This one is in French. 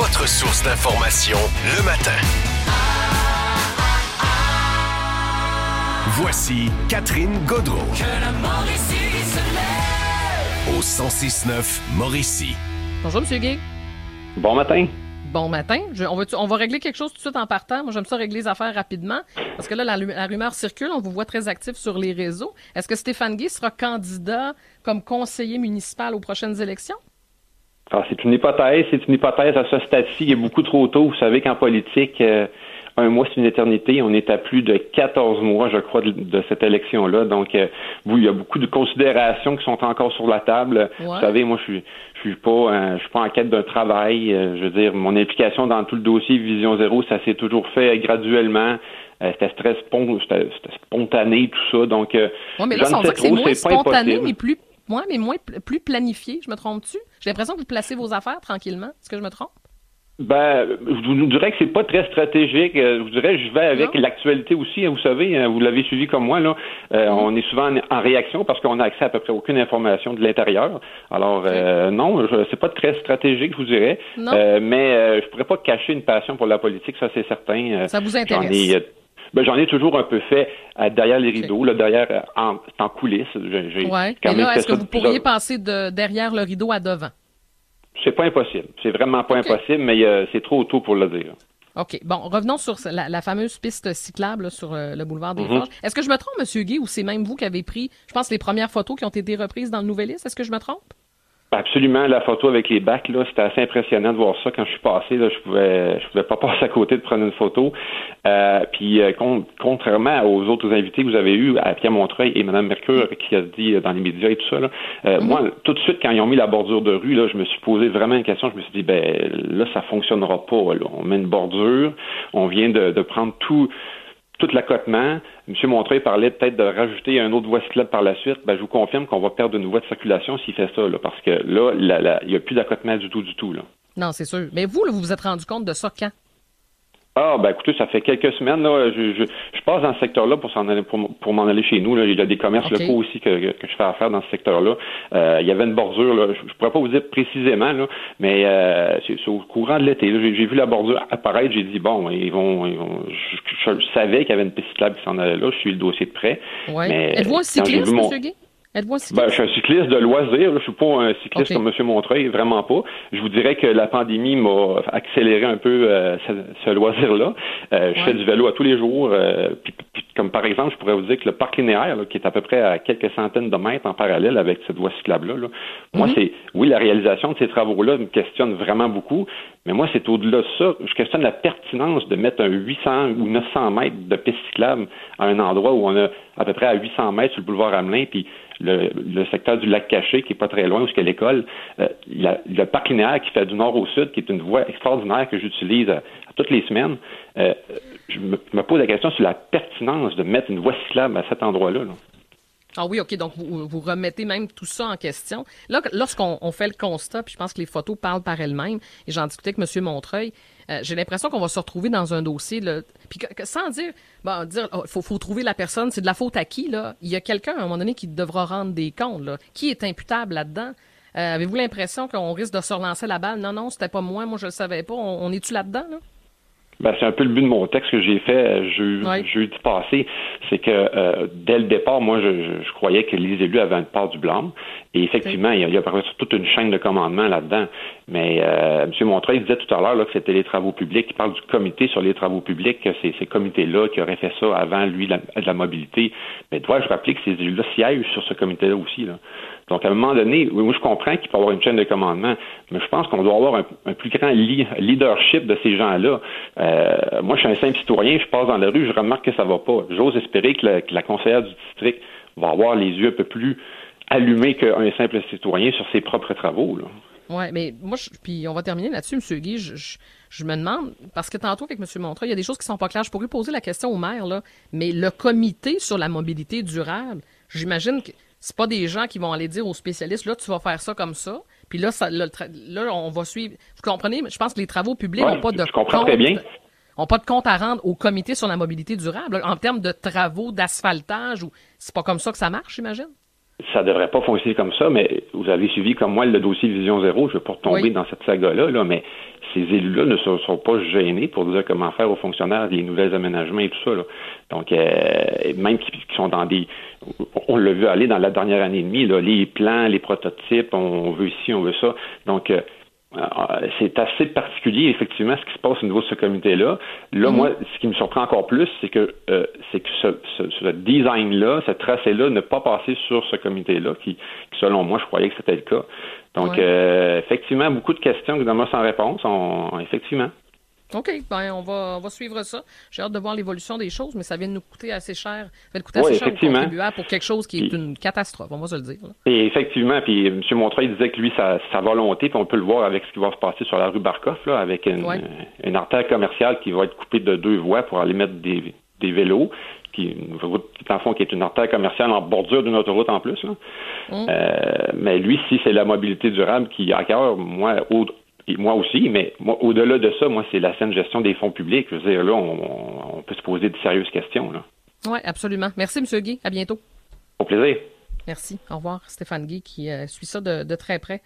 votre source d'information le matin. Voici Catherine Gaudreault. Que la Mauricie se lève. Au 106.9 Mauricie. Bonjour, M. Gay. Bon matin. Bon matin. On va régler quelque chose tout de suite en partant. Moi, j'aime ça régler les affaires rapidement. Parce que là, la rumeur circule. On vous voit très actif sur les réseaux. Est-ce que Stéphane Guy sera candidat comme conseiller municipal aux prochaines élections? Alors, c'est une hypothèse. C'est une hypothèse à ce stade-ci. Il est beaucoup trop tôt. Vous savez qu'en politique, un mois, c'est une éternité. On est à plus de 14 mois, je crois, de cette élection-là. Donc, il y a beaucoup de considérations qui sont encore sur la table. Ouais. Vous savez, moi, je suis pas en quête d'un travail. Je veux dire, mon implication dans tout le dossier Vision Zéro, ça s'est toujours fait graduellement. C'était spontané, tout ça. Donc, mais là, on dit que c'est moins spontané, mais plus planifié. Je me trompe-tu? J'ai l'impression que vous placez vos affaires tranquillement. Est-ce que je me trompe? Je vous dirais que c'est pas très stratégique. Je vous dirais, je vais avec l'actualité aussi. Vous savez, vous l'avez suivi comme moi, là. On est souvent en réaction parce qu'on a accès à peu près aucune information de l'intérieur. Alors, non, c'est pas très stratégique, je vous dirais. Mais je pourrais pas cacher une passion pour la politique, ça c'est certain. Ça vous intéresse? J'en ai toujours un peu fait derrière les rideaux, là, derrière en coulisses. Et là, est-ce que vous pourriez passer de derrière le rideau à devant? C'est pas impossible. C'est vraiment pas impossible, mais c'est trop tôt pour le dire. OK. Bon, revenons sur la fameuse piste cyclable là, sur le boulevard des Forges. Est-ce que je me trompe, M. Guy, ou c'est même vous qui avez pris, je pense, les premières photos qui ont été reprises dans le Nouvelliste? Est-ce que je me trompe? Absolument. La photo avec les bacs, là, c'était assez impressionnant de voir ça. Quand je suis passé, là, je pouvais pas passer à côté de prendre une photo. Contrairement aux autres invités que vous avez eus, à Pierre Montreuil et Mme Mercure, qui a dit dans les médias et tout ça, là, moi, tout de suite, quand ils ont mis la bordure de rue, là, je me suis posé vraiment une question. Je me suis dit, là, ça fonctionnera pas. Là. On met une bordure, on vient de prendre tout l'accotement. M. Montreuil parlait peut-être de rajouter un autre voie cyclable par la suite. Je vous confirme qu'on va perdre une voie de circulation s'il fait ça, là, parce que là, il n'y a plus d'accotement du tout, là. Non, c'est sûr. Mais vous, là, vous vous êtes rendu compte de ça quand? Écoutez, ça fait quelques semaines, là, je passe dans ce secteur-là pour m'en aller chez nous, là. Il y a des commerces locaux aussi que je fais affaire dans ce secteur-là. Il y avait une bordure, là. Je pourrais pas vous dire précisément, là, mais c'est au courant de l'été, là. J'ai vu la bordure apparaître, j'ai dit, je savais qu'il y avait une piste cyclable qui s'en allait là, je suis le dossier de près. Ouais. Êtes-vous un cycliste, M. Guy? Je suis un cycliste de loisirs. Je suis pas un cycliste comme M. Montreuil, vraiment pas. Je vous dirais que la pandémie m'a accéléré un peu ce loisir-là. Je fais du vélo à tous les jours. Puis, comme par exemple, je pourrais vous dire que le parc linéaire, là, qui est à peu près à quelques centaines de mètres en parallèle avec cette voie cyclable-là, là, moi, la réalisation de ces travaux-là me questionne vraiment beaucoup. Mais moi, c'est au-delà de ça. Je questionne la pertinence de mettre un 800 ou 900 mètres de piste cyclable à un endroit où on a à peu près à 800 mètres sur le boulevard Hamelin, puis le secteur du lac Caché, qui est pas très loin, où est l'école, le parc linéaire qui fait du nord au sud, qui est une voie extraordinaire que j'utilise à toutes les semaines. Je me pose la question sur la pertinence de mettre une voie cyclable à cet endroit-là, là. Ah oui, OK, donc vous remettez même tout ça en question. Là, lorsqu'on fait le constat, puis je pense que les photos parlent par elles-mêmes, et j'en discutais avec M. Montreuil, j'ai l'impression qu'on va se retrouver dans un dossier, là, puis sans dire faut trouver la personne, c'est de la faute à qui, là? Il y a quelqu'un, à un moment donné, qui devra rendre des comptes, là. Qui est imputable là-dedans? Avez-vous l'impression qu'on risque de se relancer la balle? Non, c'était pas moi je le savais pas. On est-tu là-dedans, là? C'est un peu le but de mon texte que j'ai fait jeudi passé. C'est que dès le départ, moi, je croyais que les élus avaient une part du blâme. Et effectivement, il y a toute une chaîne de commandement là-dedans. Mais M. Montreuil disait tout à l'heure là, que c'était les travaux publics. Il parle du comité sur les travaux publics, que c'est ces comités-là qui auraient fait ça avant, lui, de la mobilité. Mais dois-je rappeler que ces élus-là siègent sur ce comité-là aussi, là. Donc, à un moment donné, moi, je comprends qu'il peut y avoir une chaîne de commandement, mais je pense qu'on doit avoir un plus grand leadership de ces gens-là. Moi, je suis un simple citoyen, je passe dans la rue, je remarque que ça va pas. J'ose espérer que la conseillère du district va avoir les yeux un peu plus allumés qu'un simple citoyen sur ses propres travaux, là. Oui, mais moi, puis on va terminer là-dessus, M. Guy. Je me demande, parce que tantôt avec M. Montreuil, il y a des choses qui sont pas claires. Je pourrais poser la question au maire, là, mais le comité sur la mobilité durable, j'imagine que c'est pas des gens qui vont aller dire aux spécialistes, là, tu vas faire ça comme ça, puis là, on va suivre. Vous comprenez? Je pense que les travaux publics n'ont pas de compte à rendre au comité sur la mobilité durable, là, en termes de travaux d'asphaltage, ou c'est pas comme ça que ça marche, j'imagine? Ça devrait pas fonctionner comme ça, mais vous avez suivi comme moi le dossier Vision Zéro. Je ne vais pas retomber dans cette saga-là, mais ces élus-là ne sont pas gênés pour dire comment faire aux fonctionnaires les nouvelles aménagements et tout ça, là. Donc, même qui sont dans on l'a vu aller dans la dernière année et demie, là, les plans, les prototypes, on veut ici, on veut ça. Donc, c'est assez particulier, effectivement, ce qui se passe au niveau de ce comité-là. Là, moi, ce qui me surprend encore plus, c'est que ce design-là, ce tracé-là, n'a pas passé sur ce comité-là, qui, selon moi, je croyais que c'était le cas. Donc, effectivement, beaucoup de questions, évidemment, sans réponse. Effectivement. OK, ben on va suivre ça. J'ai hâte de voir l'évolution des choses, mais ça vient de nous coûter assez cher. Ça va coûter assez cher aux contribuables pour quelque chose qui est une catastrophe, on va se le dire. Là. Et effectivement, puis M. Montreuil disait que lui, sa volonté, puis on peut le voir avec ce qui va se passer sur la rue Barkoff, là, avec une artère commerciale qui va être coupée de 2 voies pour aller mettre des vélos, une route, dans le fond, qui est une artère commerciale en bordure d'une autoroute en plus. Là. Mais lui, si c'est la mobilité durable qui a à cœur, moi aussi, mais au-delà de ça, moi, c'est la saine gestion des fonds publics. Je veux dire, là, on peut se poser de sérieuses questions. Oui, absolument. Merci, M. Guy. À bientôt. Au plaisir. Merci. Au revoir, Stéphane Guy, qui suit ça de très près.